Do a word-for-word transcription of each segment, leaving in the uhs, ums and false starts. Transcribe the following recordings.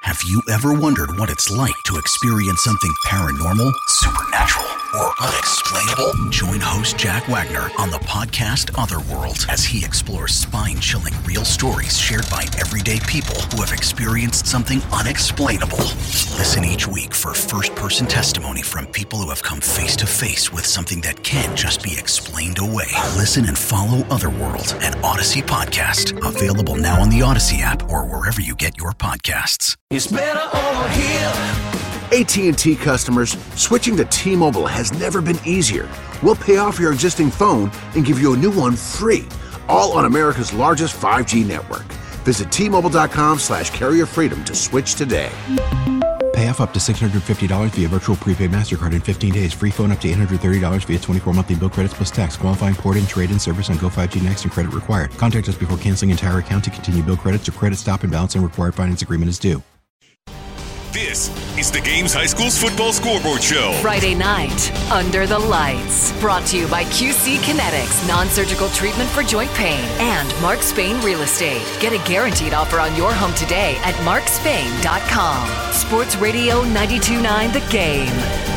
Have you ever wondered what it's like to experience something paranormal, supernatural, or unexplainable? Join host Jack Wagner on the podcast Otherworld as he explores spine-chilling real stories shared by everyday people who have experienced something unexplainable. Listen each week for first-person testimony from people who have come face-to-face with something that can't just be explained away. Listen and follow Otherworld, an Odyssey podcast, available now on the Odyssey app or wherever you get your podcasts. It's better over here. A T and T customers, switching to T-Mobile has never been easier. We'll pay off your existing phone and give you a new one free, all on America's largest five G network. Visit T-Mobile.com slash carrier freedom to switch today. Pay off up to six hundred fifty dollars via virtual prepaid MasterCard in fifteen days. Free phone up to eight hundred thirty dollars via twenty-four monthly bill credits plus tax. Qualifying port-in, trade-in service on Go five G Next and credit required. Contact us before canceling entire account to continue bill credits or credit stop and balance and required finance agreement is due. This is the Games High School's Football Scoreboard Show. Friday night, Under the Lights. Brought to you by Q C Kinetics, non-surgical treatment for joint pain, and Mark Spain Real Estate. Get a guaranteed offer on your home today at mark spain dot com. Sports Radio ninety-two point nine The Game.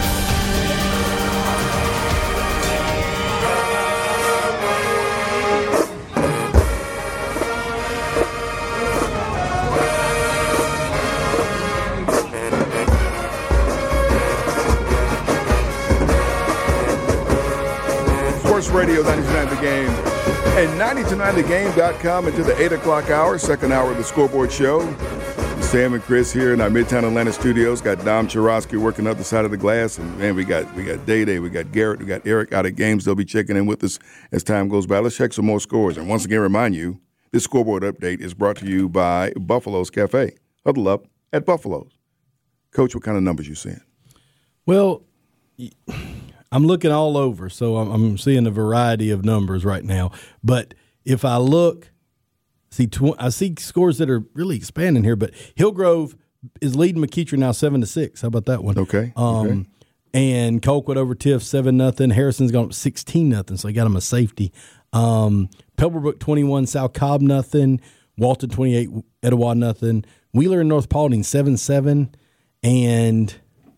Radio ninety-two point nine The Game and ninety-two point nine the game dot com into the eight o'clock hour, second hour of the Scoreboard Show. Sam and Chris here in our Midtown Atlanta studios. Got Dom Churosky working up the side of the glass, and man, we got we got Day Day, we got Garrett, we got Eric out at games. They'll be checking in with us as time goes by. Let's check some more scores. And once again, remind you, this scoreboard update is brought to you by Buffalo's Cafe. Huddle up at Buffalo's. Coach, what kind of numbers you seeing? Well, I'm looking all over, so I'm, I'm seeing a variety of numbers right now. But if I look, see, tw- I see scores that are really expanding here. But Hillgrove is leading McKeecher now seven to six. How about that one? Okay. Um, okay. And Colquitt over Tiff seven nothing. Harrison's gone up sixteen nothing, so he got him a safety. Um, Pebblebrook twenty-one, South Cobb nothing. Walton twenty-eight, Etowah nothing. Wheeler and North Paulding seven seven, and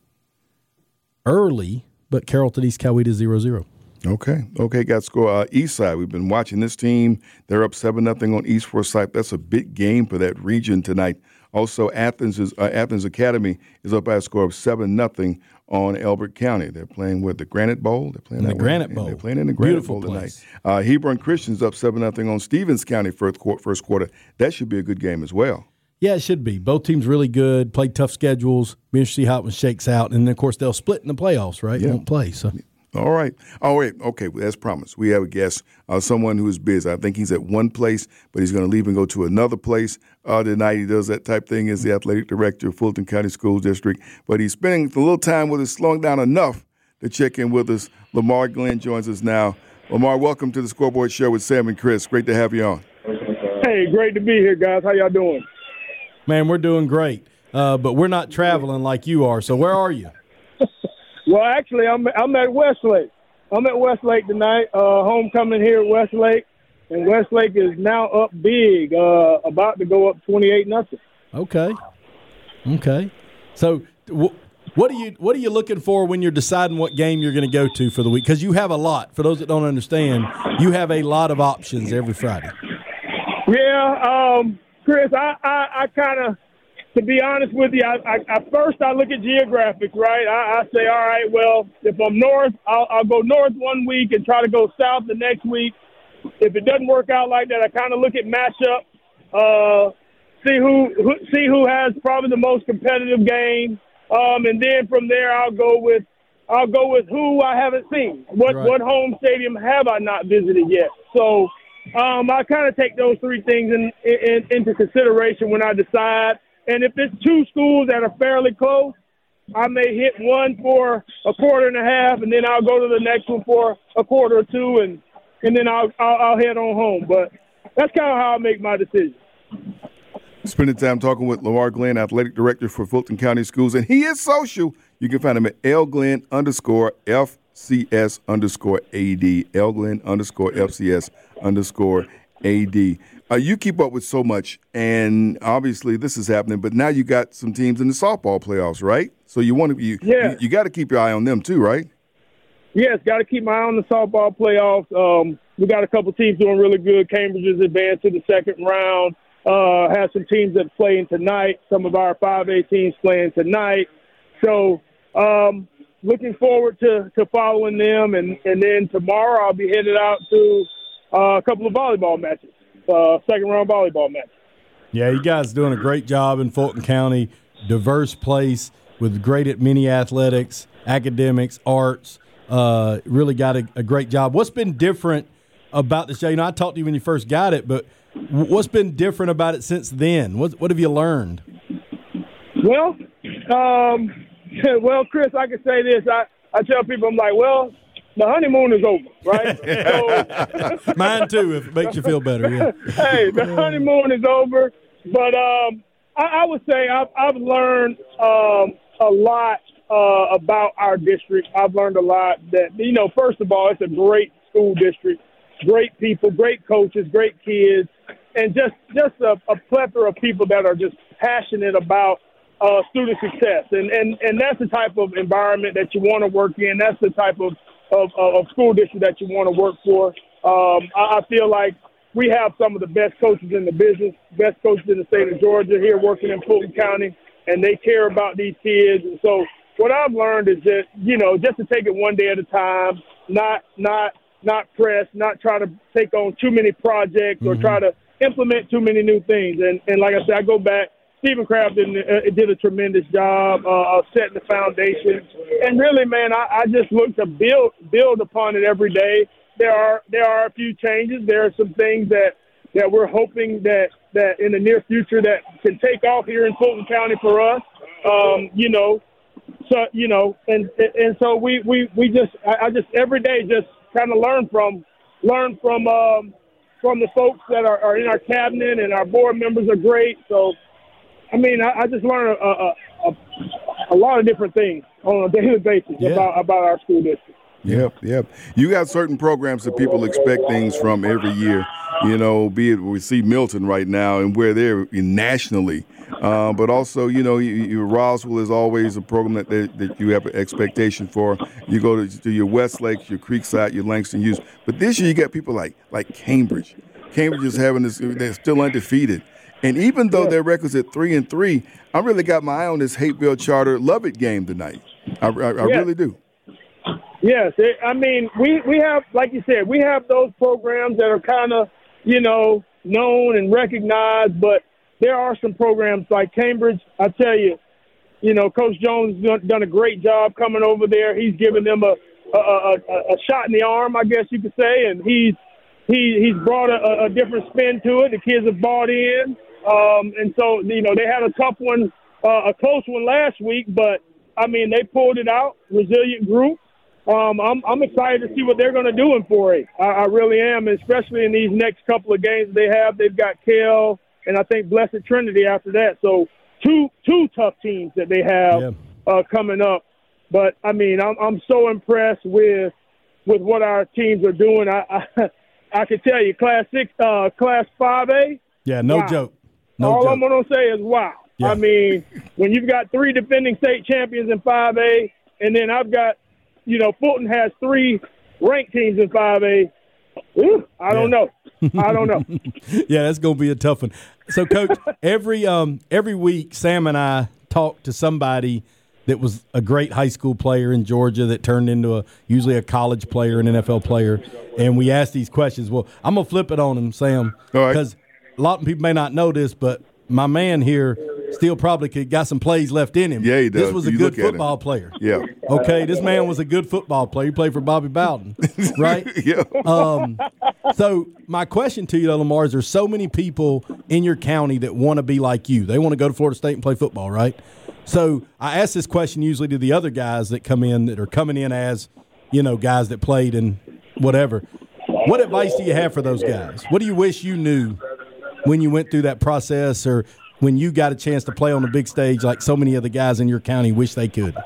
early. But Carrollton East Coweta zero zero. Okay. Okay, got score. Uh, East Side, we've been watching this team. They're up seven nothing on East Forsyth. That's a big game for that region tonight. Also, Athens is, uh, Athens Academy is up by a score of seven nothing on Elbert County. They're playing with the Granite Bowl. They're playing in that the Granite way. Bowl. They're playing in the Granite Beautiful Bowl place. tonight. Uh, Hebron Christian's up seven nothing on Stevens County first, first quarter. That should be a good game as well. Yeah, it should be. Both teams really good, played tough schedules. Be interested to see how it one shakes out. And then, of course, they'll split in the playoffs, right? Yeah. Won't play. So. All right. Oh, wait. Okay, as promised, we have a guest, uh, someone who is busy. I think he's at one place, but he's going to leave and go to another place uh, tonight. He does that type thing as the athletic director of Fulton County School District. But he's spending a little time with us, slowing down enough to check in with us. Lamar Glenn joins us now. Lamar, welcome to the Scoreboard Show with Sam and Chris. Great to have you on. Hey, great to be here, guys. How y'all doing? Man, we're doing great, uh, but we're not traveling like you are. So where are you? Well, actually, I'm I'm at Westlake. I'm at Westlake tonight. Uh, homecoming here at Westlake, and Westlake is now up big, uh, about to go up twenty-eight nothing. Okay, okay. So, w- what are you what are you looking for when you're deciding what game you're going to go to for the week? Because you have a lot. For those that don't understand, you have a lot of options every Friday. Yeah, um, Chris, I, I, I kind of, to be honest with you, I, I, I first I look at geographics, right? I, I say, all right, well, if I'm north, I'll, I'll go north one week and try to go south the next week. If it doesn't work out like that, I kind of look at matchup, uh, see who, who see who has probably the most competitive game, um, and then from there I'll go with I'll go with who I haven't seen. What Right. what home stadium have I not visited yet? So um, I kind of take those three things in, in, into consideration when I decide. And if it's two schools that are fairly close, I may hit one for a quarter and a half, and then I'll go to the next one for a quarter or two, and and then I'll I'll, I'll head on home. But that's kind of how I make my decision. Spending time talking with Lamar Glenn, athletic director for Fulton County Schools, and he is social. You can find him at L Glenn underscore F C S underscore A D, L Glenn underscore F C S underscore A D. Uh, you keep up with so much, and obviously this is happening. But now you got some teams in the softball playoffs, right? So you want to you yeah. you, you got to keep your eye on them too, right? Yes, got to keep my eye on the softball playoffs. Um, we got a couple teams doing really good. Cambridge is advanced to the second round. Uh, have some teams that playing tonight. Some of our five A teams playing tonight. So um, looking forward to, to following them. And, and then tomorrow I'll be headed out to uh, a couple of volleyball matches, uh, second round volleyball matches. Yeah, you guys doing a great job in Fulton County. Diverse place with great at mini athletics, academics, arts. Uh, really got a, a great job. What's been different about this? You know, I talked to you when you first got it, but what's been different about it since then? What what have you learned? Well, um, well, Chris, I can say this. I, I tell people, I'm like, well, the honeymoon is over, right? So, mine too, if it makes you feel better. Yeah. Hey, the honeymoon is over, but um, I, I would say I've, I've learned um, a lot uh, about our district. I've learned a lot that, you know, first of all, it's a great school district, great people, great coaches, great kids, and just just a, a plethora of people that are just passionate about uh, student success. And, and, and that's the type of environment that you want to work in. That's the type of, of, of school district that you want to work for. Um, I, I feel like we have some of the best coaches in the business, best coaches in the state of Georgia here working in Fulton County, and they care about these kids. And so what I've learned is that, you know, just to take it one day at a time, not not not press, not try to take on too many projects or mm-hmm. try to implement too many new things. And, and like I said, I go back, Stephen Kraft did, uh, did a tremendous job uh, of setting the foundation. And really, man, I, I just look to build build upon it every day. There are there are a few changes. There are some things that, that we're hoping that, that in the near future that can take off here in Fulton County for us. Um, you know, so you know, and and so we, we, we just I, I just every day just kind of learn from learn from um, from the folks that are, are in our cabinet, and our board members are great. So, I mean, I, I just learn a, a, a, a lot of different things on a daily basis yeah. about about our school district. Yep, yep. You got certain programs that people expect things from every year. You know, be it we see Milton right now and where they're nationally. Uh, but also, you know, you, you, Roswell is always a program that, that, that you have an expectation for. You go to, to your Westlake, your Creekside, your Langston Hughes. But this year you got people like like Cambridge. Cambridge is having this, they're still undefeated. And even though their record's at three and three, I really got my eye on this Hateville Charter Lovett game tonight. I, I, I yeah. really do. Yes, it, I mean, we, we have, like you said, we have those programs that are kind of, you know, known and recognized, but there are some programs like Cambridge. I tell you, you know, Coach Jones has done, done a great job coming over there. He's given them a, a, a, a shot in the arm, I guess you could say, and he's he, he's brought a, a different spin to it. The kids have bought in, um, and so, you know, they had a tough one, uh, a close one last week, but, I mean, they pulled it out, resilient group. Um, I'm, I'm excited to see what they're going to do in four A. I, I really am, especially in these next couple of games they have. They've got Kell and I think Blessed Trinity after that. So two two tough teams that they have yeah. uh, coming up. But, I mean, I'm, I'm so impressed with with what our teams are doing. I I, I can tell you, Class six, uh, Class five A. Yeah, no wow. joke. No All joke. I'm going to say is wow. Yeah. I mean, when you've got three defending state champions in five A, and then I've got, you know, Fulton has three ranked teams in five A. Ooh, I don't yeah. know. I don't know. Yeah, that's going to be a tough one. So, Coach, every um, every week, Sam and I talk to somebody that was a great high school player in Georgia that turned into a usually a college player, an N F L player, and we ask these questions. Well, I'm going to flip it on him, Sam, because right. a lot of people may not know this, but my man here still probably could got some plays left in him. Yeah, he does. This was a you good football player. Yeah. Okay, this man was a good football player. He played for Bobby Bowden, right? yeah. Um, so my question to you, though, Lamar, is there's so many people in your county that want to be like you. They want to go to Florida State and play football, right? So I ask this question usually to the other guys that come in that are coming in as, you know, guys that played and whatever. What advice do you have for those guys? What do you wish you knew when you went through that process, or when you got a chance to play on the big stage like so many of the guys in your county wish they could?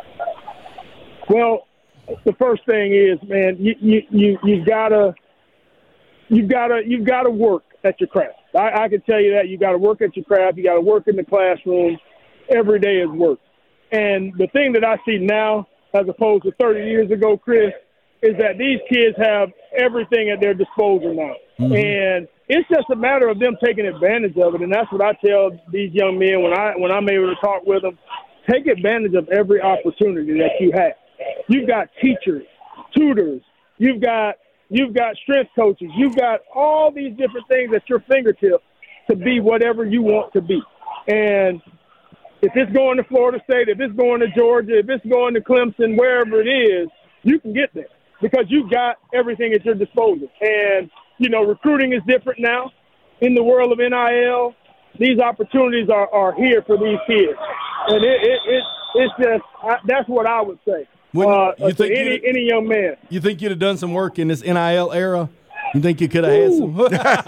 Well, the first thing is, man, you you you you've gotta you've gotta you've gotta work. at your craft. I, I can tell you that you got to work at your craft. You got to work in the classroom. Every day is work. And the thing that I see now, as opposed to thirty years ago, Chris, is that these kids have everything at their disposal now. Mm-hmm. And it's just a matter of them taking advantage of it. And that's what I tell these young men when, I, when I'm able to talk with them. Take advantage of every opportunity that you have. You've got teachers, tutors. You've got you've got strength coaches. You've got all these different things at your fingertips to be whatever you want to be. And if it's going to Florida State, if it's going to Georgia, if it's going to Clemson, wherever it is, you can get there because you've got everything at your disposal. And, you know, recruiting is different now. In the world of N I L, these opportunities are, are here for these kids. And it, it, it it's just I, that's what I would say. Uh, you think any any young man. You think you'd have done some work in this N I L era? You think you could have had some?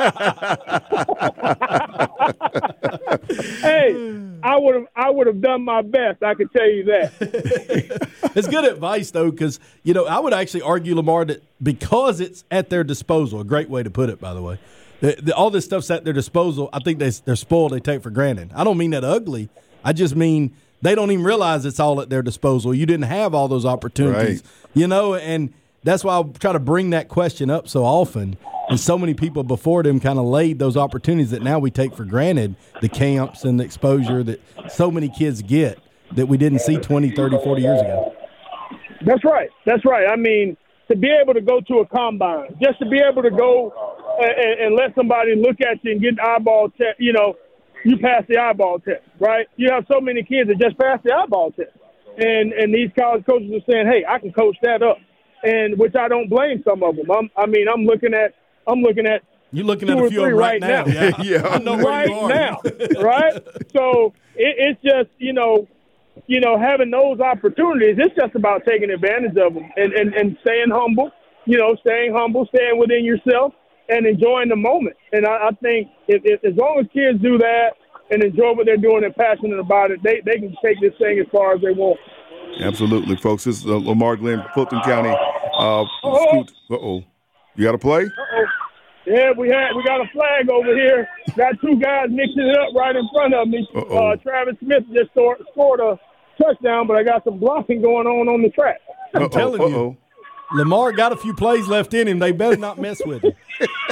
Hey, I would have I would have done my best. I can tell you that. It's good advice though, because you know I would actually argue, Lamar, that because it's at their disposal. A great way to put it, by the way. The, the, all this stuff's at their disposal. I think they, they're spoiled. They take for granted. I don't mean that ugly. I just mean they don't even realize it's all at their disposal. You didn't have all those opportunities, right. you know, and that's why I try to bring that question up so often. And so many people before them kind of laid those opportunities that now we take for granted, the camps and the exposure that so many kids get that we didn't see twenty, thirty, forty years ago. That's right. That's right. I mean, to be able to go to a combine, just to be able to go and, and let somebody look at you and get an eyeball test, you know, you pass the eyeball test, right? You have so many kids that just pass the eyeball test. And and these college coaches are saying, hey, I can coach that up. And which I don't blame some of them. I'm, I mean, I'm looking at I'm looking at You're looking at a few of them right, right now. now. Yeah, yeah. I know right where you are. now, right? So it, it's just, you know, you know, having those opportunities, it's just about taking advantage of them and, and, and staying humble, you know, staying humble, staying within yourself and enjoying the moment. And I, I think if, if, as long as kids do that and enjoy what they're doing and passionate about it, they, they can take this thing as far as they want. Absolutely, folks. This is uh, Lamar Glenn, Fulton County. Uh, Uh-oh. Uh-oh. You got to play? Uh-oh. Yeah, we had we got a flag over here. Got two guys mixing it up right in front of me. Uh, Travis Smith just scored, scored a touchdown, but I got some blocking going on on the track. I'm Uh-oh. telling you. Uh-oh. Lamar got a few plays left in him. They better not mess with him.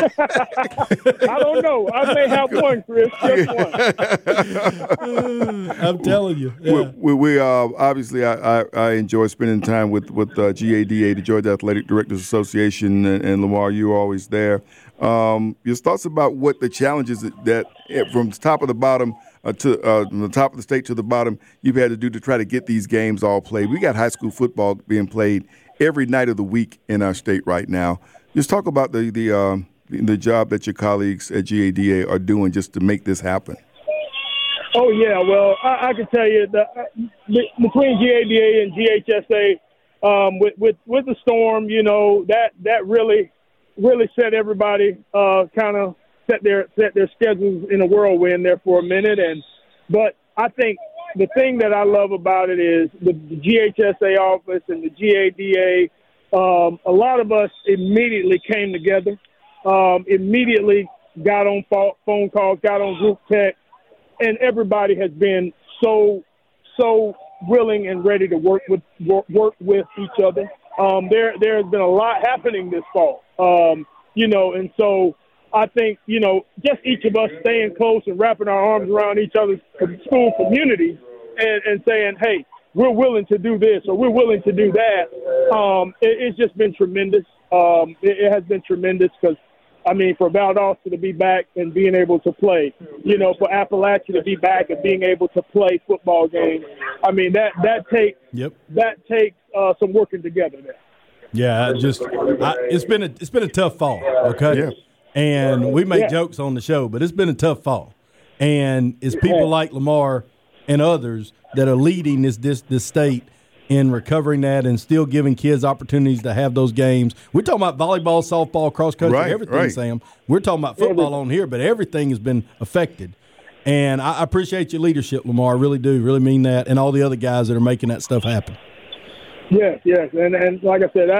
I don't know. I may have one, Chris. Just one. I'm telling you. Yeah. We, we, we uh, obviously, I, I, I enjoy spending time with with uh, G A D A, the Georgia Athletic Directors Association, and, and Lamar, you're always there. Um, your thoughts about what the challenges that, that from the top of the bottom uh, to uh, from the top of the state to the bottom, you've had to do to try to get these games all played. We got high school football being played every night of the week in our state right now. Just talk about the the uh, the job that your colleagues at G A D A are doing just to make this happen. Oh yeah, well I, I can tell you that uh, between G A D A and G H S A, um, with with with the storm, you know that that really really set everybody uh, kind of set their set their schedules in a whirlwind there for a minute. And but I think the thing that I love about it is the, the G H S A office and the G A D A. Um, a lot of us immediately came together, um, immediately got on phone calls, got on group text, and everybody has been so, so willing and ready to work with work, work with each other. Um, there, there has been a lot happening this fall, um, you know, and so I think, you know, just each of us staying close and wrapping our arms around each other's school communities and, and saying, hey, we're willing to do this or we're willing to do that. Um, it, it's just been tremendous. Um, it, it has been tremendous because, I mean, for Valdosta to be back and being able to play, you know, for Appalachia to be back and being able to play football games. I mean, that that takes yep. that takes uh, some working together there. Yeah, I just I, it's been a it's been a tough fall. Okay, yeah. And we make yeah. jokes on the show, but it's been a tough fall. And it's people yeah. like Lamar and others that are leading this this this state in recovering that and still giving kids opportunities to have those games. We're talking about volleyball, softball, cross country, right, everything, right. Sam. We're talking about football on here, but everything has been affected. And I appreciate your leadership, Lamar. I really do, really mean that, and all the other guys that are making that stuff happen. Yes, yes, and and like I said, I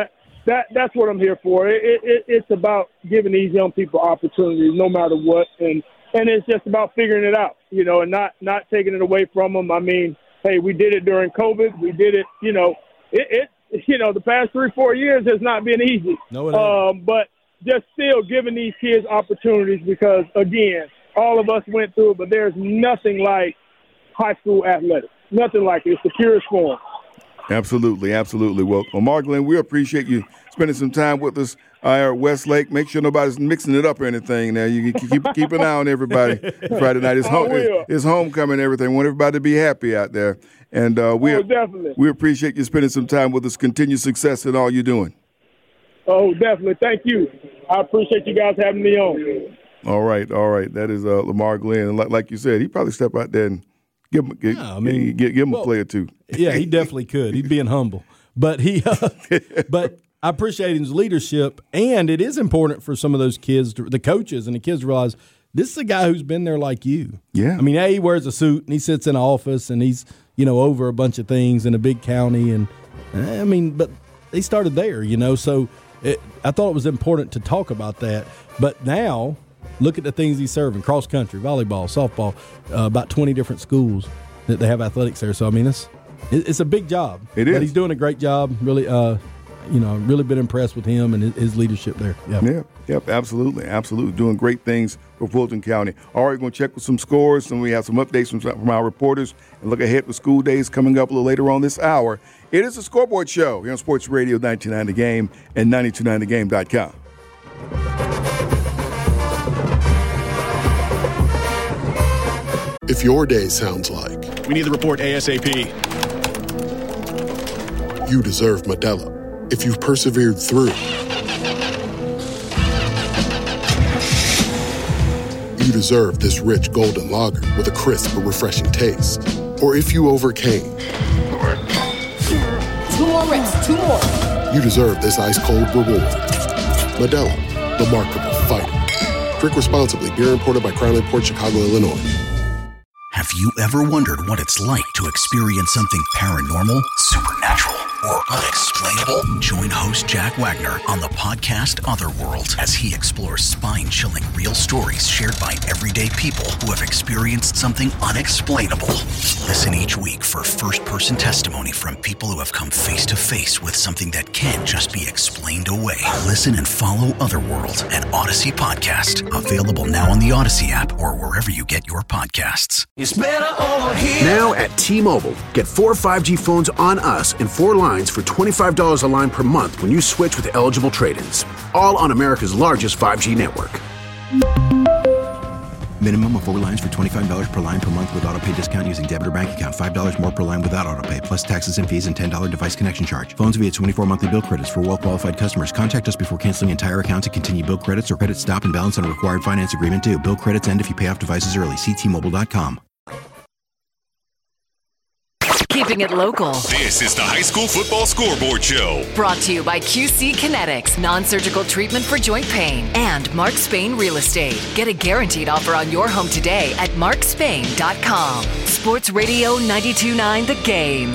that that's what I'm here for. It, it, it's about giving these young people opportunities, no matter what, and and it's just about figuring it out, you know, and not not taking it away from them. I mean, hey, we did it during COVID. We did it, you know, it, it you know, the past three four years has not been easy. No, it ain't. Um, but just still giving these kids opportunities because, again, all of us went through it, but there's nothing like high school athletics. Nothing like it. It's the purest form. Absolutely, absolutely. Well, Lamar Glenn, we appreciate you spending some time with us uh, at Westlake. Make sure nobody's mixing it up or anything. Now you can keep keep an eye on everybody Friday night. It's, home, it's, it's homecoming and everything. We want everybody to be happy out there. And uh, we oh, definitely. we appreciate you spending some time with us. Continued success in all you're doing. Oh, definitely. Thank you. I appreciate you guys having me on. All right, all right. That is uh, Lamar Glenn. And like, like you said, he probably step out there and give him, give, yeah, I mean, give, give him well, a play or two. Yeah, he definitely could. He's being humble. But he, uh, but I appreciate his leadership, and it is important for some of those kids, to, the coaches and the kids, to realize this is a guy who's been there like you. Yeah. I mean, hey, he wears a suit and he sits in an office and he's, you know, over a bunch of things in a big county, and I mean, but they started there, you know, so. It, I thought it was important to talk about that. But now, look at the things he's serving: cross country, volleyball, softball, uh, about twenty different schools that they have athletics there. So I mean, it's it's a big job. It is. But he's doing a great job. Really, uh, you know, really been impressed with him and his, his leadership there. Yep. Yeah, yep, absolutely, absolutely, doing great things for Fulton County. All right, we're going to check with some scores, and we have some updates from, from our reporters, and look ahead for school days coming up a little later on this hour. It is a Scoreboard Show here on Sports Radio ninety-two point nine The Game and ninety-two point nine the game dot com. If your day sounds like we need the report ASAP, you deserve Modelo. If you've persevered through, you deserve this rich golden lager with a crisp but refreshing taste. Or if you overcame, Two more reps, two more. you deserve this ice-cold reward. Modelo, the Markable Fighter. Drink responsibly. Beer imported by Crown Imports, Chicago, Illinois. Have you ever wondered what it's like to experience something paranormal, supernatural, or unexplainable? Join host Jack Wagner on the podcast Otherworld as he explores spine-chilling real stories shared by everyday people who have experienced something unexplainable. Listen each week for first-person testimony from people who have come face-to-face with something that can't just be explained away. Listen and follow Otherworld, an Odyssey podcast, available now on the Odyssey app or wherever you get your podcasts. It's better over here. Now at T-Mobile, get four five G phones on us and four lines for twenty-five dollars a line per month when you switch with eligible trade-ins. All on America's largest five G network. Minimum of four lines for twenty-five dollars per line per month with autopay discount using debit or bank account. five dollars more per line without autopay, plus taxes and fees and ten dollars device connection charge. Phones via twenty-four monthly bill credits for well-qualified customers. Contact us before canceling entire account to continue bill credits or credit stop and balance on a required finance agreement due. Bill credits end if you pay off devices early. See T Mobile dot com. Keeping it local. This is the High School Football Scoreboard Show. Brought to you by Q C Kinetics, non-surgical treatment for joint pain, and Mark Spain Real Estate. Get a guaranteed offer on your home today at mark spain dot com. Sports Radio ninety-two point nine The Game.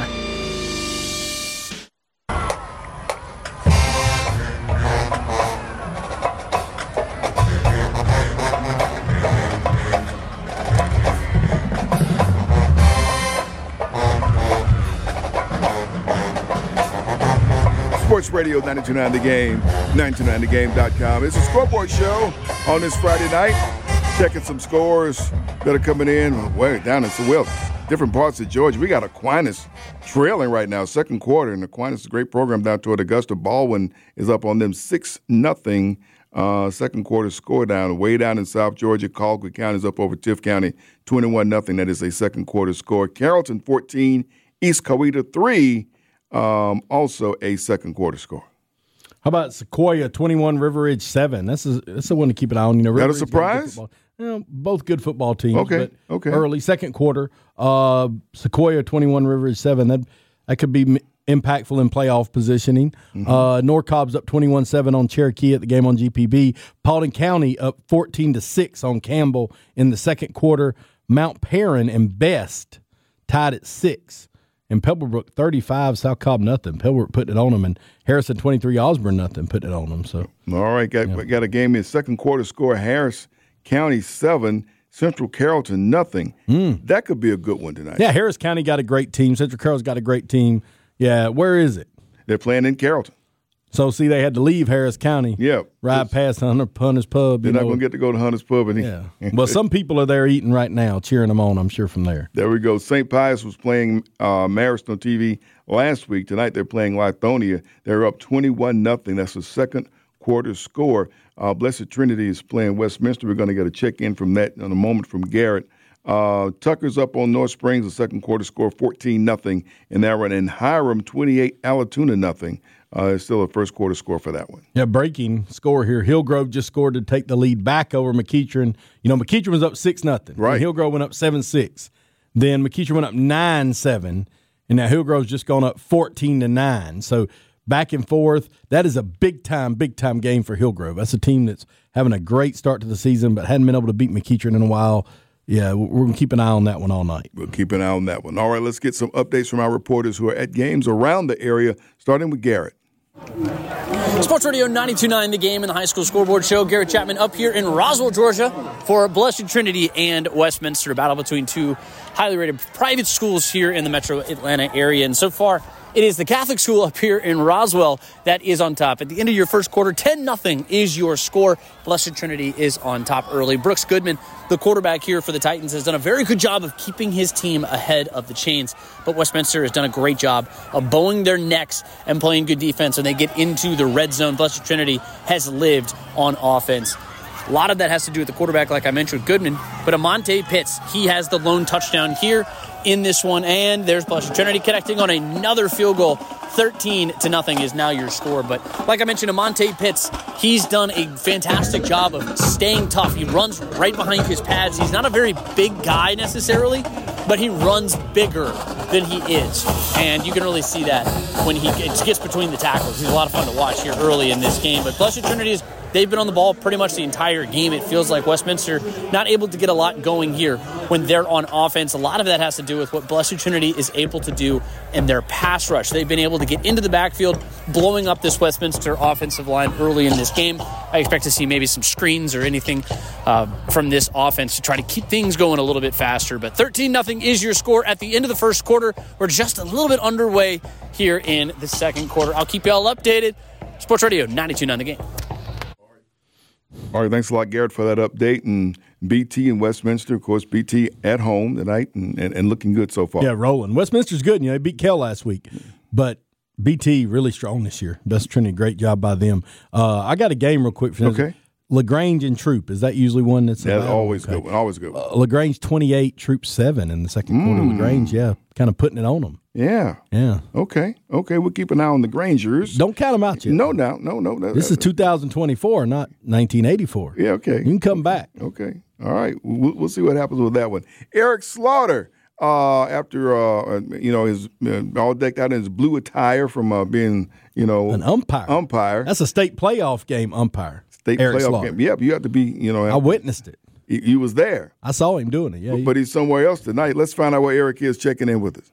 Sports Radio ninety-two point nine The Game, ninety-two point nine the game dot com. It's a Scoreboard Show on this Friday night. Checking some scores that are coming in way down in well, different parts of Georgia. We got Aquinas trailing right now, second quarter, and Aquinas is a great program down toward Augusta. Baldwin is up on them six nothing. Uh, second quarter score down, way down in South Georgia. Colquitt County is up over Tift County, twenty-one nothing. That is a second quarter score. Carrollton fourteen, East Coweta three. Um, also a second quarter score. How about Sequoia twenty-one, River Ridge seven? That's a, that's the one to keep an eye on. You know, River that a surprise? You know, both good football teams. Okay, but okay. Early second quarter, uh, Sequoia twenty-one, River Ridge seven. That that could be m- impactful in playoff positioning. Mm-hmm. Uh, Norcob's up twenty-one seven on Cherokee at the game on G P B. Paulding County up fourteen to six on Campbell in the second quarter. Mount Perrin and Best tied at six. and Pebblebrook thirty-five, South Cobb nothing. Pebblebrook putting it on them, and Harrison twenty-three, Osborne nothing, putting it on them. So all right, got yeah. got a game in second quarter score. Harris County seven, Central Carrollton nothing. Mm. That could be a good one tonight. Yeah, Harris County got a great team. Central Carrollton's got a great team. Yeah, where is it? They're playing in Carrollton. So, see, they had to leave Harris County. Yeah. Ride past Hunter, Hunter's Pub. They're not going to get to go to Hunter's Pub. And yeah. Well, some people are there eating right now, cheering them on, I'm sure, from there. There we go. Saint Pius was playing uh, Marist on T V last week. Tonight they're playing Lithonia. They're up twenty-one nothing. That's the second quarter score. Uh, Blessed Trinity is playing Westminster. We're going to get a check-in from that in a moment from Garrett. Uh, Tucker's up on North Springs, the second quarter score, fourteen nothing in that one. And Hiram, twenty-eight, Allatoona nothing. Uh, it's still a first quarter score for that one. Yeah, breaking score here. Hillgrove just scored to take the lead back over McEachern. You know, McEachern was up six nothing. Right. Hillgrove went up seven six. Then McEachern went up nine seven. And now Hillgrove's just gone up fourteen to nine. So back and forth. That is a big-time, big-time game for Hillgrove. That's a team that's having a great start to the season but hadn't been able to beat McEachern in a while. Yeah, we're going to keep an eye on that one all night. We'll keep an eye on that one. All right, let's get some updates from our reporters who are at games around the area, starting with Garrett. Sports Radio ninety-two point nine, The Game, in the high school scoreboard show. Garrett Chapman up here in Roswell, Georgia for Blessed Trinity and Westminster, a battle between two highly rated private schools here in the metro Atlanta area. And so far, it is the Catholic school up here in Roswell that is on top. At the end of your first quarter, ten nothing is your score. Blessed Trinity is on top early. Brooks Goodman, the quarterback here for the Titans, has done a very good job of keeping his team ahead of the chains. But Westminster has done a great job of bowing their necks and playing good defense when they get into the red zone. Blessed Trinity has lived on offense. A lot of that has to do with the quarterback, like I mentioned with Goodman. But Amonte Pitts, he has the lone touchdown here in this one. And there's Blessed Trinity connecting on another field goal. thirteen to nothing is now your score. But like I mentioned, Amonte Pitts, he's done a fantastic job of staying tough. He runs right behind his pads. He's not a very big guy necessarily, but he runs bigger than he is. And you can really see that when he gets between the tackles. He's a lot of fun to watch here early in this game. But Blessed Trinity is they've been on the ball pretty much the entire game. It feels like Westminster not able to get a lot going here when they're on offense. A lot of that has to do with what Blessed Trinity is able to do in their pass rush. They've been able to get into the backfield, blowing up this Westminster offensive line early in this game. I expect to see maybe some screens or anything uh, from this offense to try to keep things going a little bit faster. But thirteen nothing is your score at the end of the first quarter. We're just a little bit underway here in the second quarter. I'll keep you all updated. Sports Radio ninety-two point nine The Game. All right, thanks a lot, Garrett, for that update. And B T and Westminster, of course, B T at home tonight and, and, and looking good so far. Yeah, rolling. Westminster's good. You know, they beat Kell last week. But B T really strong this year. Blessed Trinity, great job by them. Uh, I got a game real quick for Okay. LaGrange and Troop. Is that usually one that's That's available? always okay. good one. Always good one. Uh, LaGrange twenty-eight, Troop seven in the second Mm. quarter. LaGrange, yeah, kind of putting it on them. Yeah. Yeah. Okay. Okay. We'll keep an eye on the Grangers. Don't count them out yet. No doubt. No, no. no This is two thousand twenty-four, not nineteen eighty-four. Yeah, okay. You can come back. Okay. All right. We'll, we'll see what happens with that one. Eric Slaughter, uh, after, uh, you know, his uh, all decked out in his blue attire from uh, being, you know. An umpire. Umpire. That's a state playoff game umpire. State Eric playoff Slaughter. game. Yep. You have to be, you know. I witnessed it. He, he was there. I saw him doing it, yeah. But, he- but he's somewhere else tonight. Let's find out where Eric is checking in with us.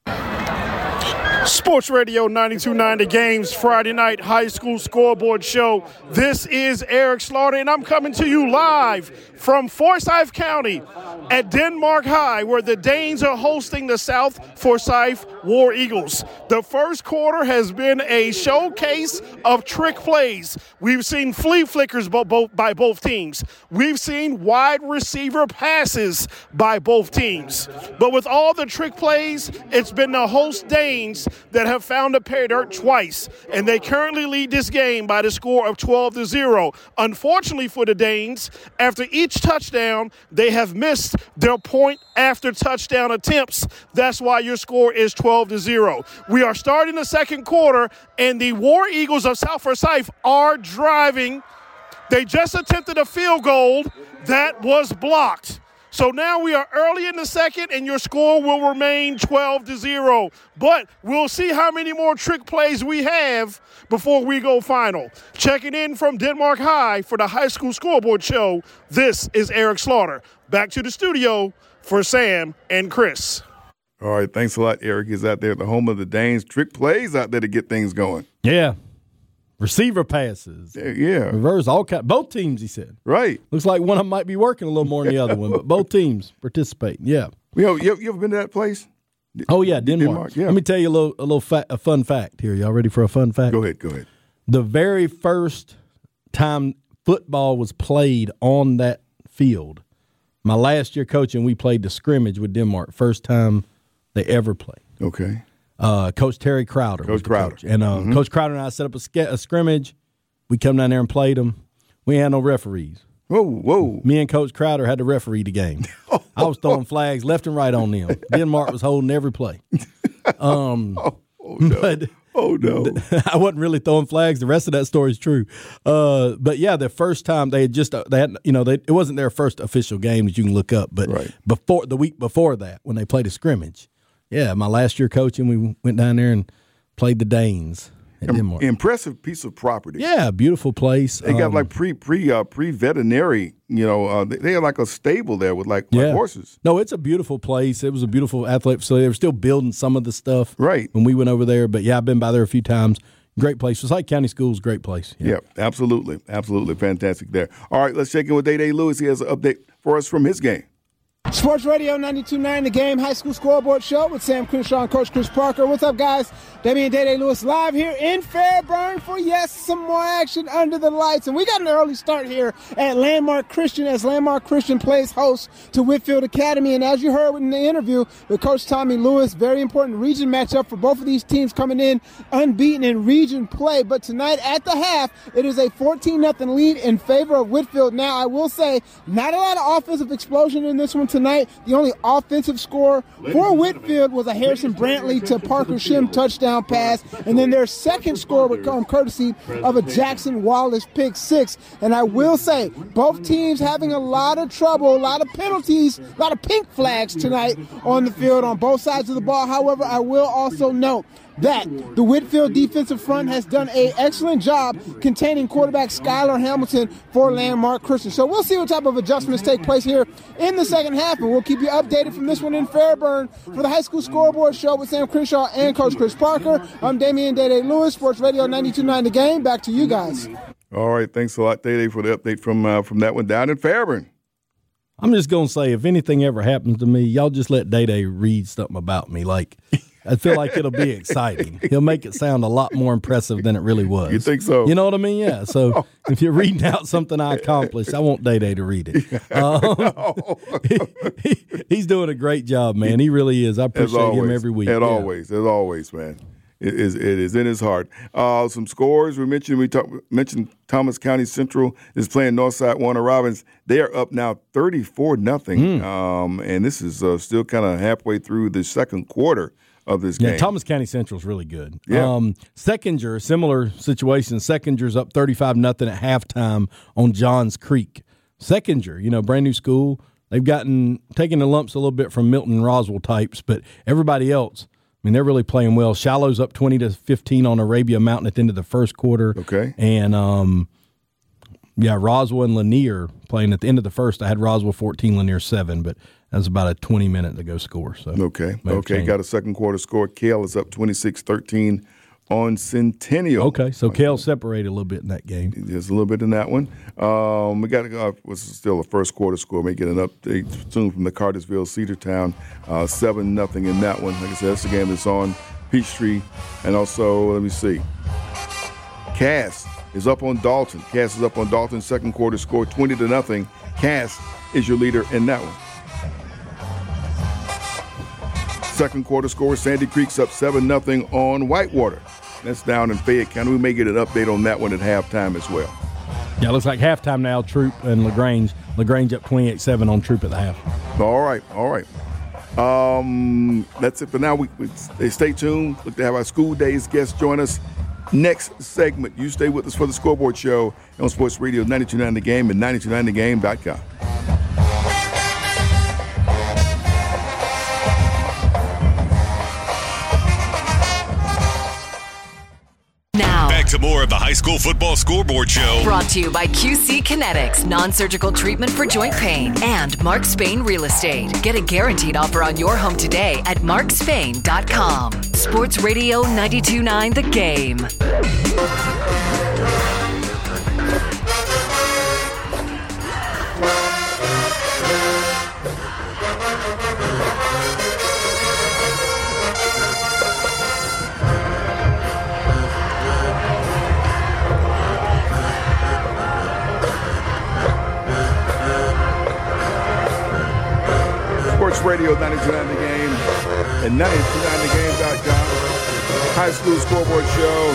Sports Radio ninety-two point nine The Game's Friday night high school scoreboard show. This is Eric Slaughter, and I'm coming to you live from Forsyth County at Denmark High, where the Danes are hosting the South Forsyth War Eagles. The first quarter has been a showcase of trick plays. We've seen flea flickers bo- bo- by both teams. We've seen wide receiver passes by both teams. But with all the trick plays, it's been the host Danes that have found a pay dirt twice, and they currently lead this game by the score of twelve to zero. Unfortunately for the Danes, after each touchdown, they have missed their point after touchdown attempts. That's why your score is twelve to zero. We are starting the second quarter, and the War Eagles of South Forsyth are driving. They just attempted a field goal that was blocked. So now we are early in the second, and your score will remain twelve to zero. But we'll see how many more trick plays we have before we go final. Checking in from Denmark High for the high school scoreboard show, this is Eric Slaughter. Back to the studio for Sam and Chris. All right, thanks a lot. Eric is out there at the home of the Danes. Trick plays out there to get things going. Yeah. Receiver passes. Yeah. yeah. Reverse, all kind, both teams, he said. Right. Looks like one of them might be working a little more than the other one, but both teams participating. Yeah. You know, you, you ever been to that place? Oh, yeah, Denmark. Denmark yeah. Let me tell you a little, a little fa- a fun fact here. Y'all ready for a fun fact? Go ahead, go ahead. The very first time football was played on that field, my last year coaching, we played the scrimmage with Denmark. First time they ever played. Okay. Uh, Coach Terry Crowder. Coach Crowder. Coach. And uh, mm-hmm. Coach Crowder and I set up a, sk- a scrimmage. We come down there and played them. We had no referees. Whoa, whoa. Me and Coach Crowder had to referee the game. I was throwing flags left and right on them. Denmark was holding every play. Um, oh, oh, no. But oh, no. I wasn't really throwing flags. The rest of that story is true. Uh, but, yeah, the first time they had just – they had, you know, they, it wasn't their first official game that you can look up. But right. before the week before that, when they played a scrimmage, yeah, my last year coaching, we went down there and played the Danes at Im- Denmark. Impressive piece of property. Yeah, beautiful place. They got um, like pre pre uh, pre veterinary. You know, uh, they, they had like a stable there with like, yeah. like horses. No, it's a beautiful place. It was a beautiful athletic facility. They were still building some of the stuff right when we went over there. But yeah, I've been by there a few times. Great place. Forsyth County Schools, great place. Yeah. yeah, absolutely, absolutely fantastic there. All right, let's check in with Day Day Lewis. He has an update for us from his game. Sports Radio ninety-two point nine, The Game, High School Scoreboard Show with Sam Crenshaw and Coach Chris Parker. What's up, guys? Damian Day-Day Lewis live here in Fairburn for, yes, some more action under the lights. And we got an early start here at Landmark Christian as Landmark Christian plays host to Whitfield Academy. And as you heard in the interview with Coach Tommy Lewis, very important region matchup for both of these teams coming in unbeaten in region play. But tonight at the half, it is a fourteen nothing lead in favor of Whitfield. Now, I will say, not a lot of offensive explosion in this one tonight. The only offensive score for Whitfield was a Harrison Brantley to Parker Shim touchdown pass, and then their second score would come courtesy of a Jackson Wallace pick six. And I will say, both teams having a lot of trouble, a lot of penalties, a lot of pink flags tonight on the field on both sides of the ball. However, I will also note that the Whitfield defensive front has done an excellent job containing quarterback Skylar Hamilton for Landmark Christian. So we'll see what type of adjustments take place here in the second half, and we'll keep you updated from this one in Fairburn. For the High School Scoreboard Show with Sam Crenshaw and Coach Chris Parker, I'm Damian Day-Day Lewis, Sports Radio ninety-two point nine The Game. Back to you guys. All right, thanks a lot, Day-Day, for the update from uh, from that one down in Fairburn. I'm just going to say, if anything ever happens to me, y'all just let Day-Day read something about me. Like, I feel like it'll be exciting. He'll make it sound a lot more impressive than it really was. You think so? You know what I mean? Yeah. So if you're reading out something I accomplished, I want Day-Day to read it. Um, he, he, he's doing a great job, man. He really is. I appreciate always, him every week. As yeah. always, as always, man. It is, it is in his heart. Uh, some scores we mentioned. We talk, mentioned Thomas County Central is playing Northside Warner Robins. They are up now thirty-four nothing, mm. um, and this is uh, still kind of halfway through the second quarter of this yeah, game. Thomas County Central is really good. Yeah. Um, Seckinger, similar situation. Seckinger's up thirty-five nothing at halftime on Johns Creek. Seckinger, you know, brand new school. They've gotten taking the lumps a little bit from Milton and Roswell types, but everybody else, I mean, they're really playing well. Shallow's up twenty to fifteen on Arabia Mountain at the end of the first quarter. Okay. And, um, yeah, Roswell and Lanier playing at the end of the first. I had Roswell fourteen, Lanier seven, but that was about a twenty-minute to go score. So Okay. Okay, got a second quarter score. Kale is up twenty-six thirteen on Centennial. Okay, so Kale separated a little bit in that game. Just a little bit in that one. Um, we got to go. Was still a first quarter score. May get an update soon from the Cartersville Cedartown, uh, seven nothing in that one. Like I said, that's the game that's on Peachtree, and also let me see. Cass is up on Dalton. Cass is up on Dalton. Second quarter score, twenty to nothing. Cass is your leader in that one. Second quarter score, Sandy Creek's up seven nothing on Whitewater. That's down in Fayette County. We may get an update on that one at halftime as well. Yeah, it looks like halftime now, Troop and LaGrange. LaGrange up twenty-eight seven on Troop at the half. All right, all right. Um, that's it for now. We, we Stay tuned. Look to have our school days guests join us. Next segment, you stay with us for the Scoreboard Show on Sports Radio ninety-two point nine The Game and ninety-two point nine the game dot com. to more of the High School Football Scoreboard Show. Brought to you by Q C Kinetics, non-surgical treatment for joint pain, and Mark Spain Real Estate. Get a guaranteed offer on your home today at mark spain dot com. Sports Radio ninety-two point nine The Game. Sports Radio ninety-two point nine The Game and ninety-two point nine the game dot com. High School Scoreboard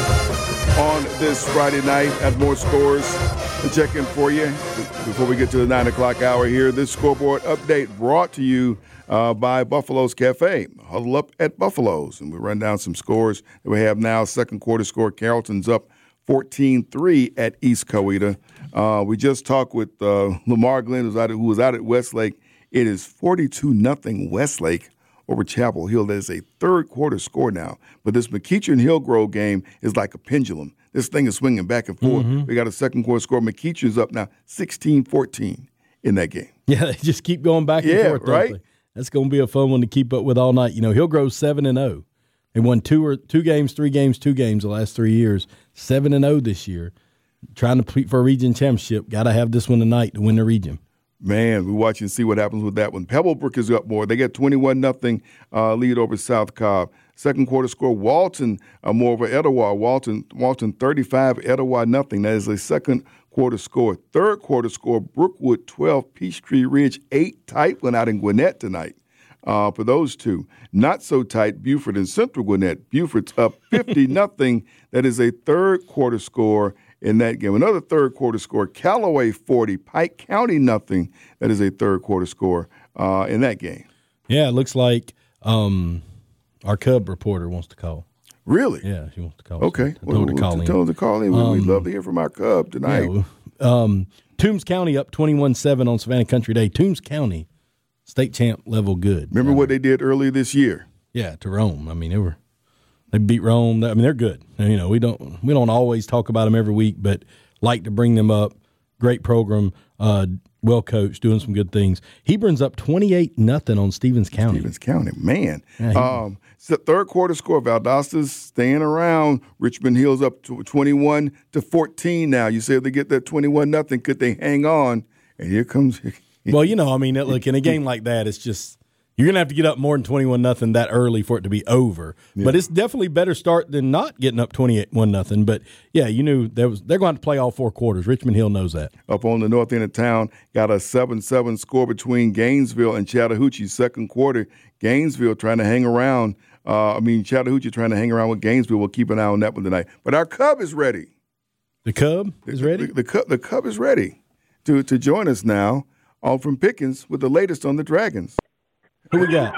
Show on this Friday night. Have more scores to check in for you before we get to the nine o'clock hour here. This scoreboard update brought to you uh, by Buffalo's Cafe. Huddle up at Buffalo's, and we run down some scores that we have now. Second quarter score, Carrollton's up fourteen three at East Coweta. Uh, we just talked with uh, Lamar Glenn, who was out at, who was out at Westlake. It is forty-two nothing Westlake over Chapel Hill. That is a third quarter score now. But this McEachern-Hillgrove game is like a pendulum. This thing is swinging back and forth. Mm-hmm. We got a second quarter score. McEachern's up now sixteen fourteen in that game. Yeah, they just keep going back and yeah, forth. Right? They? That's going to be a fun one to keep up with all night. You know, Hillgrove's seven and oh. They won two or two games, three games, two games the last three years. seven and oh this year. Trying to compete for a region championship. Got to have this one tonight to win the region. Man, we watch and see what happens with that one. Pebblebrook is up more. They get twenty-one nothing uh, lead over South Cobb. Second quarter score, Walton uh, more over Etowah. Walton, Walton thirty-five, Etowah nothing. That is a second quarter score. Third quarter score, Brookwood twelve, Peachtree Ridge eight. Tight went out in Gwinnett tonight uh, for those two. Not so tight, Buford and Central Gwinnett. Buford's up fifty nothing. That is a third quarter score in that game. Another third quarter score, Callaway forty, Pike County nothing. That is a third quarter score uh, in that game. Yeah, it looks like um, our Cub reporter wants to call. Really? Yeah, she wants to call. Okay. So well, to call we'll in. Tell her to call in. Um, We'd love to hear from our Cub tonight. Yeah, um, Toombs County up twenty-one seven on Savannah Country Day. Toombs County, state champ level good. Remember uh, what they did earlier this year? Yeah, to Rome. I mean, they were – They beat Rome. I mean, they're good. You know, we don't we don't always talk about them every week, but like to bring them up. Great program, uh, well coached, doing some good things. Hebron's up twenty-eight nothing on Stevens County. Stevens County, man. Yeah, um, it's the third quarter score. Valdosta's staying around. Richmond Hill's up to twenty-one to fourteen now. You say if they get that twenty-one nothing, could they hang on? And here comes. Well, you know, I mean, look, in a game like that, it's just. You're going to have to get up more than twenty-one nothing that early for it to be over. Yeah. But it's definitely better start than not getting up twenty-one nothing. But, yeah, you knew there was, they're going to have to play all four quarters. Richmond Hill knows that. Up on the north end of town, got a seven seven score between Gainesville and Chattahoochee. Second quarter, Gainesville trying to hang around. Uh, I mean, Chattahoochee trying to hang around with Gainesville. We'll keep an eye on that one tonight. But our Cub is ready. The Cub is ready? The, the, the, Cub, the Cub is ready to, to join us now, all from Pickens, with the latest on the Dragons. Who we got?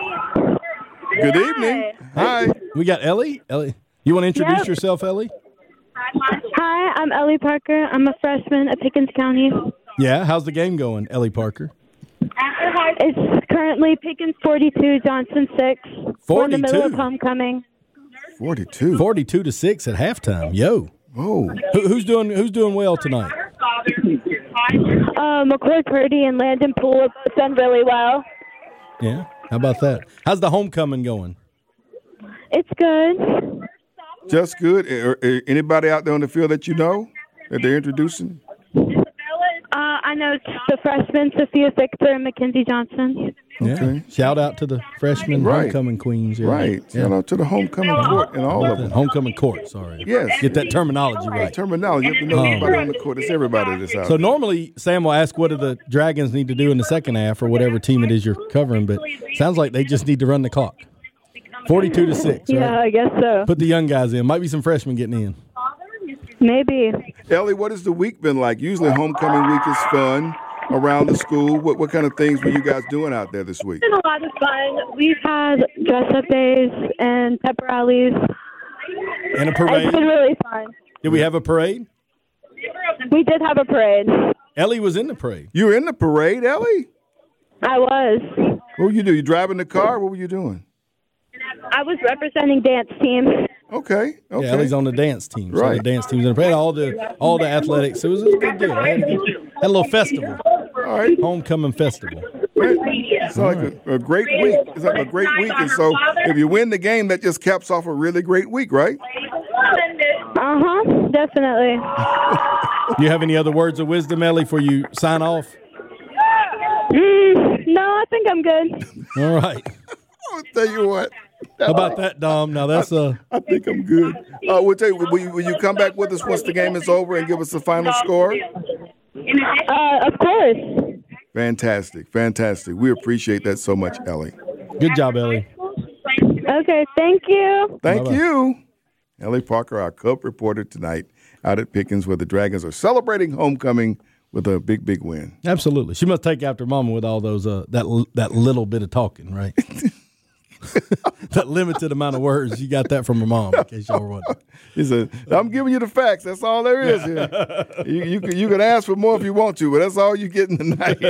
Good evening. Hi. Hey, we got Ellie. Ellie, you want to introduce yep. yourself, Ellie? Hi, I'm Ellie Parker. I'm a freshman at Pickens County. Yeah, how's the game going, Ellie Parker? It's currently Pickens forty-two, Johnson six. forty-two. We're in the middle of homecoming. forty-two. forty-two to six at halftime. Yo. Whoa. Who, who's doing Who's doing well tonight? Uh, McCoy Purdy and Landon Poole have both done really well. Yeah. How about that? How's the homecoming going? It's good. Just good. Are, are anybody out there on the field that you know that they're introducing? Uh, I know the freshmen, Sophia Victor and Mackenzie Johnson. Yeah. Okay. Shout out to the freshman right. homecoming queens. Yeah. Right. Yeah. Shout out to the homecoming court and all of them. Homecoming court, sorry. Yes. Get that terminology right. Terminology. You have to know um, everybody on the court. It's everybody that's out So there. normally Sam will ask what do the Dragons need to do in the second half or whatever team it is you're covering, but sounds like they just need to run the clock. forty-two to six, right? Yeah, I guess so. Put the young guys in. Might be some freshmen getting in. Maybe. Ellie, what has the week been like? Usually homecoming week is fun around the school. What what kind of things were you guys doing out there this week? It's been a lot of fun. We've had dress-up days and pep rallies. And a parade. It's been really fun. Did we have a parade? We did have a parade. Ellie was in the parade. You were in the parade, Ellie? I was. What were you doing? You driving the car? What were you doing? I was representing dance team. Okay. Okay. Yeah, Ellie's on the dance team. So Right. the dance team's in the all the all the athletics. It was, it was a good deal. Had a, good, had a little festival. All right. Homecoming festival. It's like a, a great week. It's like a great week. And so if you win the game, that just caps off a really great week, right? Uh-huh, definitely. You have any other words of wisdom, Ellie, before you sign off? Mm, no, I think I'm good. All right. I'll tell you what. How about that, Dom? Now that's uh I think I'm good. Uh, we'll tell you, will you, will you come back with us once the game is over and give us the final score? Uh, of course. Fantastic. Fantastic. We appreciate that so much, Ellie. Good job, Ellie. Okay, thank you. Thank Bye-bye. you. Ellie Parker, our Cub reporter tonight out at Pickens, where the Dragons are celebrating homecoming with a big, big win. Absolutely. She must take after Mama with all those uh that that little bit of talking, right? That limited amount of words. You got that from her mom, in case y'all were wondering. He said, I'm giving you the facts. That's all there is here. you, you, can, you can ask for more if you want to, but that's all you're getting tonight.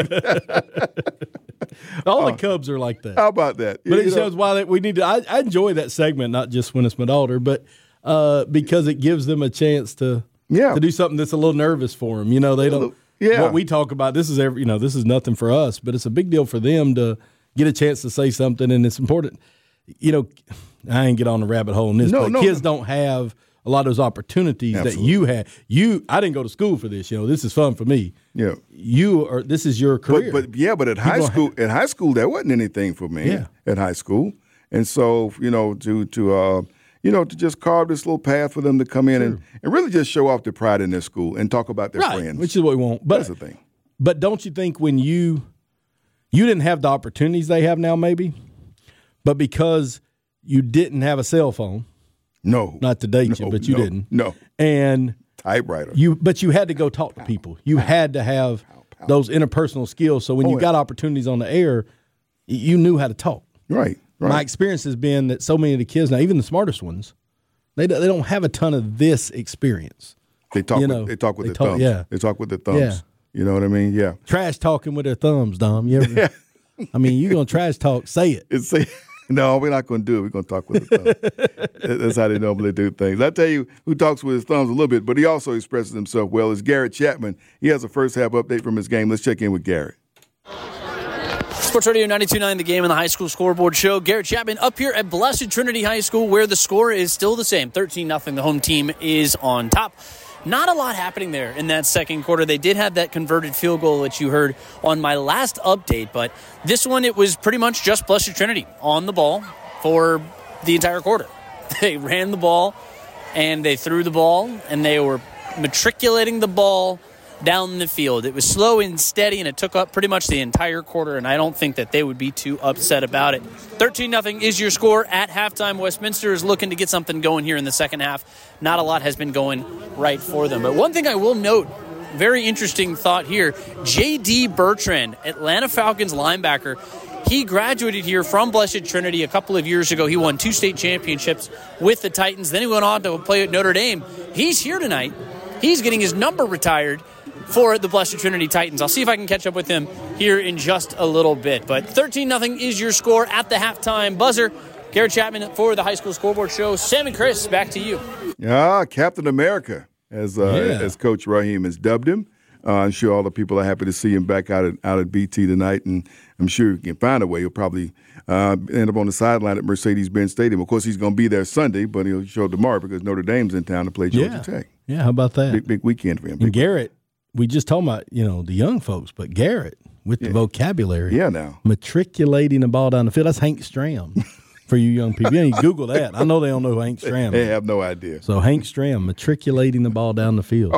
All the Cubs are like that. How about that? But You it know- shows why that we need to. I, I enjoy that segment, not just when it's my daughter, but uh, because it gives them a chance to yeah. to do something that's a little nervous for them. You know, they don't. Yeah. What we talk about, this is every. You know, this is nothing for us, but it's a big deal for them to get a chance to say something, and it's important. You know, I ain't get on the rabbit hole in this, No, but no, kids no. don't have a lot of those opportunities Absolutely. that you had. You, I didn't go to school for this. You know, this is fun for me. Yeah. You are. This is your career. But, but yeah, but at high don't school, at high school, there wasn't anything for me. Yeah. At high school, and so you know, to to uh, you know, to just carve this little path for them to come in and, and really just show off their pride in their school and talk about their right, friends, which is what we want. But that's the thing. But don't you think when you you didn't have the opportunities they have now, maybe, but because you didn't have a cell phone, no, not to date no, you, but you no, didn't, no, and typewriter, you, but you had to go talk to people. You had to have those interpersonal skills. So when Oh, you yeah. got opportunities on the air, y- you knew how to talk. Right, right. My experience has been that so many of the kids now, even the smartest ones, they don't- they don't have a ton of this experience. They talk. You with, know, they talk with they their talk- thumbs. yeah. They talk with their thumbs. Yeah. You know what I mean? Yeah. Trash talking with their thumbs, Dom. You ever? I mean, you're gonna trash talk. Say it. It's say, no, we're not going to do it. We're going to talk with the thumbs. That's how they normally do things. I tell you who talks with his thumbs a little bit, but he also expresses himself well is Garrett Chapman. He has a first half update from his game. Let's check in with Garrett. Sports Radio ninety-two point nine, the game in the high school scoreboard show. Garrett Chapman up here at Blessed Trinity High School, where the score is still the same, thirteen nothing. The home team is on top. Not a lot happening there in that second quarter. They did have that converted field goal that you heard on my last update, but this one, it was pretty much just Blessed Trinity on the ball for the entire quarter. They ran the ball, and they threw the ball, and they were matriculating the ball down the field. It was slow and steady, and it took up pretty much the entire quarter, and I don't think that they would be too upset about it. thirteen nothing is your score at halftime. Westminster is looking to get something going here in the second half. Not a lot has been going right for them. But one thing I will note, very interesting thought here, J D Bertrand, Atlanta Falcons linebacker, he graduated here from Blessed Trinity a couple of years ago. He won two state championships with the Titans. Then he went on to play at Notre Dame. He's here tonight. He's getting his number retired for the Blessed Trinity Titans. I'll see if I can catch up with him here in just a little bit. But thirteen nothing is your score at the halftime buzzer. Garrett Chapman for the High School Scoreboard Show. Sam and Chris, back to you. Ah, Captain America, as uh, Yeah. as Coach Raheem has dubbed him. Uh, I'm sure all the people are happy to see him back out at, out at B T tonight, and I'm sure he can find a way. He'll probably uh, end up on the sideline at Mercedes-Benz Stadium. Of course, he's going to be there Sunday, but he'll show up tomorrow because Notre Dame's in town to play Georgia Yeah. Tech. Yeah, how about that? Big, big weekend for him. And Garrett, we just talking about, you know, the young folks, but Garrett with the Yeah. vocabulary. Yeah, now. Matriculating the ball down the field. That's Hank Stram for you young people. You need to Google that. I know they don't know who Hank Stram They is. have no idea. So Hank Stram, matriculating the ball down the field.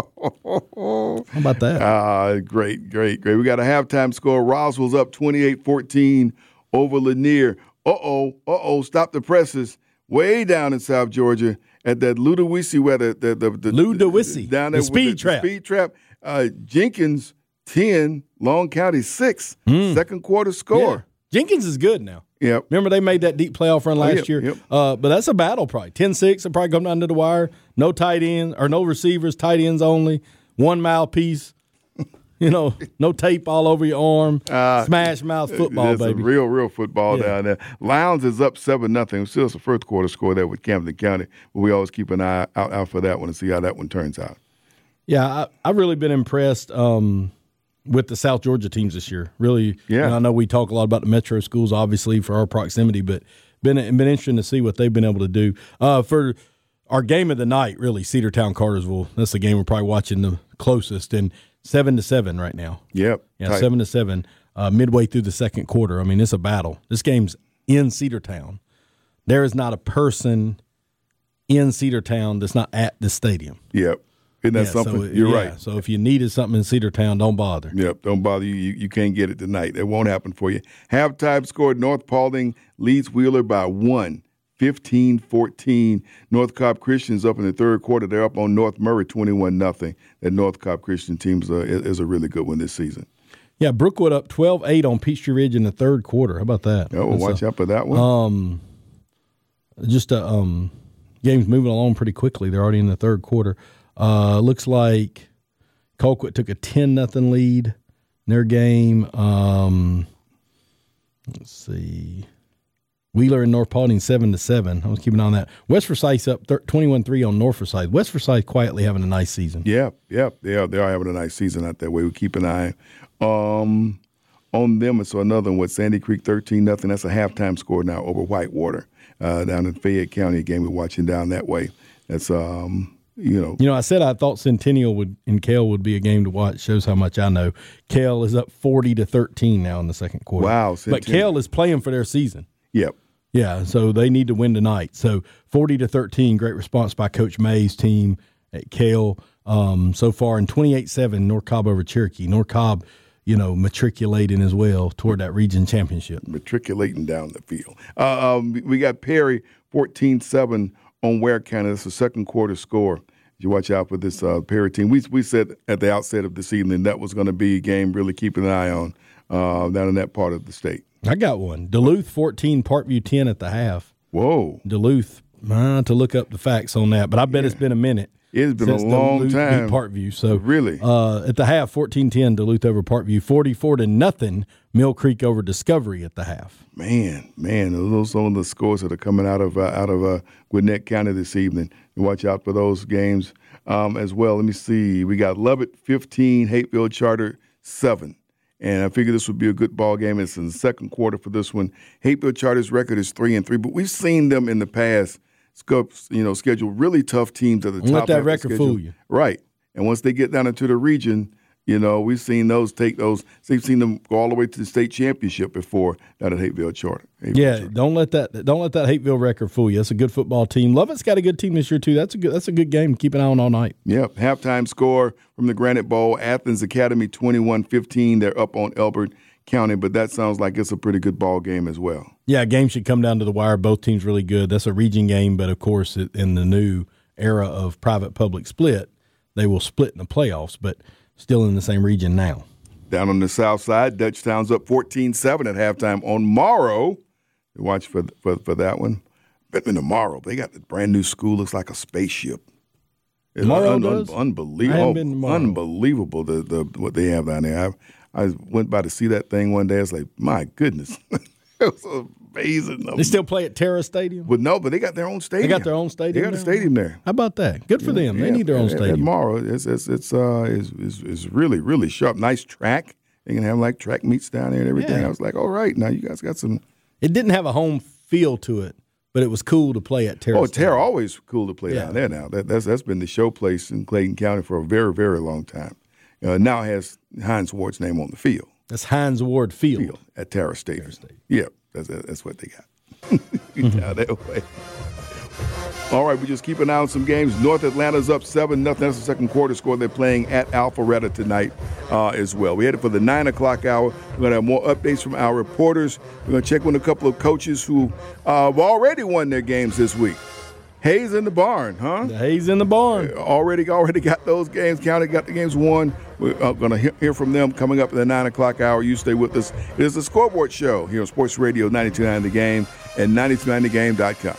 How about that? Ah, great, great, great. We got a halftime score. Roswell's up twenty-eight fourteen over Lanier. Uh-oh, uh-oh, stop the presses. Way down in South Georgia at that Ludwisi where the, the, the, the Ludwisi, down the there with speed trap. speed trap. Uh, Jenkins ten, Long County six. Mm. Second quarter score. Yeah. Jenkins is good now. Yep. Remember they made that deep playoff run Oh, last yep, year? yep. Uh, but that's a battle probably. ten six, they'll probably come down to the wire. No tight end or no receivers, tight ends only. One mile piece. You know, no tape all over your arm. Uh, Smash mouth football, that's baby. Real, real football yeah. down there. Lowndes is up seven nothing. Still, it's a first quarter score there with Camden County, but we always keep an eye out, out for that one and see how that one turns out. Yeah, I, I've really been impressed um, with the South Georgia teams this year. Really, yeah. And I know we talk a lot about the metro schools, obviously, for our proximity, but been been interesting to see what they've been able to do. Uh, for our game of the night, really, Cedartown Cartersville. That's the game we're probably watching the closest, and seven to seven right now. Yep, yeah, tight. seven to seven. Uh, midway through the second quarter. I mean, it's a battle. This game's in Cedartown. There is not a person in Cedartown that's not at the stadium. Yep. Isn't that yeah, something? So, You're yeah, right. So if you needed something in Cedartown, don't bother. Yep, don't bother you. You, you can't get it tonight. It won't happen for you. Halftime score, North Paulding leads Wheeler by one, fifteen fourteen. North Cobb Christian's up in the third quarter. They're up on North Murray twenty-one nothing. That North Cobb Christian team is a, is a really good one this season. Yeah, Brookwood up twelve eight on Peachtree Ridge in the third quarter. How about that? Oh, well, watch a, out for that one. Um, just a um, game's moving along pretty quickly. They're already in the third quarter. Uh, looks like Colquitt took a ten nothing lead in their game. Um, let's see. Wheeler and North Paulding seven to seven. I was keeping an eye on that. West Forsyth's up twenty-one three on North Forsyth. West Forsyth quietly having a nice season. Yeah, yeah, they are. They are having a nice season out that way. We keep an eye um, on them. And so another one with Sandy Creek thirteen nothing. That's a halftime score now over Whitewater uh, down in Fayette County. A game we're watching down that way. That's um, you know. You know, I said I thought Centennial would and Kell would be a game to watch. Shows how much I know. Kell is up forty to thirteen now in the second quarter. Wow, Centennial. But Kell is playing for their season. Yep. Yeah, so they need to win tonight. So forty to thirteen, great response by Coach May's team at Kell. Um, so far in twenty-eight seven, North Cobb over Cherokee. North Cobb, you know, matriculating as well toward that region championship. Matriculating down the field. Uh, um, we got Perry fourteen seven on Ware County. That's the second quarter score. You watch out for this uh, Perry team. We we said at the outset of this evening that was going to be a game really keeping an eye on uh, down in that part of the state. I got one. Duluth fourteen, Parkview ten at the half. Whoa. Duluth, uh, to look up the facts on that, but I bet yeah. it's been a minute. It's been a long Duluth time. Beat Parkview. So really, uh, at the half, fourteen ten, Duluth over Parkview, forty-four to nothing. Mill Creek over Discovery at the half. Man, man, those are some of the scores that are coming out of uh, out of uh, Gwinnett County this evening. You watch out for those games um, as well. Let me see. We got Lubbock fifteen, Hateville Charter seven. And I figured this would be a good ball game. It's in the second quarter for this one. Hateville Charter's record is three and three, but we've seen them in the past, you know, schedule really tough teams at the top. Let that record fool you, right? And once they get down into the region, you know, we've seen those take those. We've seen them go all the way to the state championship before down at Hateville Charter. Hateville yeah, Charter. don't let that don't let that Hateville record fool you. That's a good football team. Lovett's got a good team this year too. That's a good that's a good game. Keep an eye on all night. Yep. Halftime score from the Granite Bowl. Athens Academy twenty-one fifteen. They're up on Elbert County, but that sounds like it's a pretty good ball game as well. Yeah, game should come down to the wire. Both teams really good. That's a region game, but of course, in the new era of private-public split, they will split in the playoffs, but still in the same region now. Down on the south side, Dutchtown's up fourteen seven at halftime on Morrow. Watch for for, for that one. But in the Morrow, they got the brand new school. Looks like a spaceship. It's Morrow un, does? Un, unbelievable. I haven't been to Morrow. Unbelievable the, the what they have down there. I, I went by to see that thing one day. I was like, my goodness. It was amazing. They still play at Terra Stadium? Well, no, but they got their own stadium. They got their own stadium. They got there? a stadium there. How about that? Good for yeah, them. They yeah, need their own at, stadium. At Morrow, it's it's it's uh is is is really really sharp. Nice track. They can have like track meets down there and everything. Yeah. I was like, all right, now you guys got some. It didn't have a home feel to it, but it was cool to play at Terra. Oh, Stadium. Terra always cool to play Yeah. down there. Now that that's that's been the show place in Clayton County for a very very long time. Uh, now it has Hines Ward's name on the field. That's Hines Ward Field, field at Terra Stadium. Terra Stadium. Yeah, that's that's what they got. Down that way. All right, we just keep an eye on some games. North Atlanta's up seven nothing. That's the second quarter score. They're playing at Alpharetta tonight uh, as well. We headed for the nine o'clock hour. We're going to have more updates from our reporters. We're going to check with a couple of coaches who uh, have already won their games this week. Hayes in the barn, huh? The Hayes in the barn. Already, already got those games. County got the games won. We're uh, going to hear from them coming up at the nine o'clock hour. You stay with us. It is the Scoreboard Show here on Sports Radio ninety-two point nine The Game and ninety-two point nine the game dot com.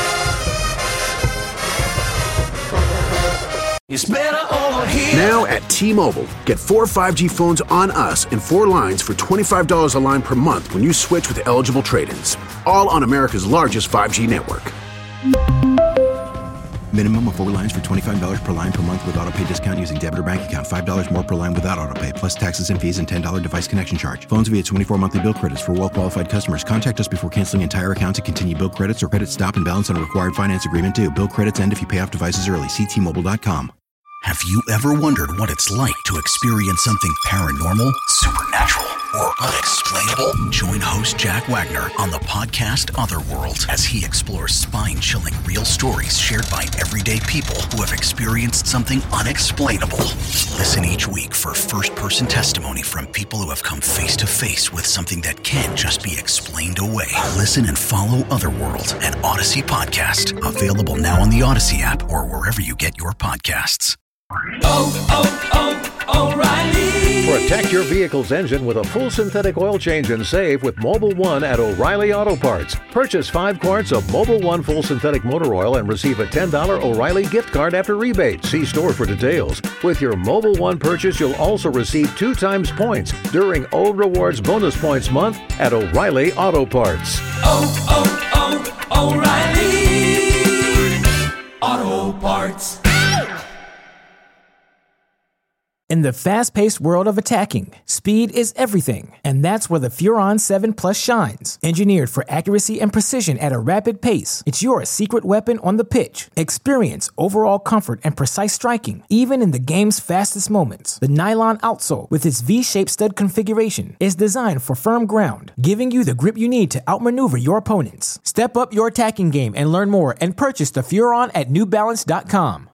It's better over here. Now at T-Mobile, get four five G phones on us and four lines for twenty-five dollars a line per month when you switch with eligible trade-ins. All on America's largest five G network. Minimum of four lines for twenty-five dollars per line per month with autopay discount using debit or bank account. five dollars more per line without autopay, plus taxes and fees and ten dollars device connection charge. Phones via twenty-four monthly bill credits for well-qualified customers. Contact us before canceling entire account to continue bill credits or credit stop and balance on a required finance agreement due. Bill credits end if you pay off devices early. See T Mobile dot com. Have you ever wondered what it's like to experience something paranormal, supernatural, or unexplainable? Join host Jack Wagner on the podcast Otherworld as he explores spine-chilling real stories shared by everyday people who have experienced something unexplainable. Listen each week for first-person testimony from people who have come face-to-face with something that can't just be explained away. Listen and follow Otherworld, an Odyssey podcast, available now on the Odyssey app or wherever you get your podcasts. Oh, oh, oh, O'Reilly. Protect your vehicle's engine with a full synthetic oil change and save with Mobil one at O'Reilly Auto Parts. Purchase five quarts of Mobil one full synthetic motor oil and receive a ten dollars O'Reilly gift card after rebate. See store for details. With your Mobil one purchase, you'll also receive two times points during O Rewards Bonus Points Month at O'Reilly Auto Parts. Oh, oh, oh, O'Reilly Auto Parts. In the fast-paced world of attacking, speed is everything, and that's where the Furon seven Plus shines. Engineered for accuracy and precision at a rapid pace, it's your secret weapon on the pitch. Experience overall comfort and precise striking, even in the game's fastest moments. The nylon outsole, with its V-shaped stud configuration, is designed for firm ground, giving you the grip you need to outmaneuver your opponents. Step up your attacking game and learn more and purchase the Furon at New Balance dot com.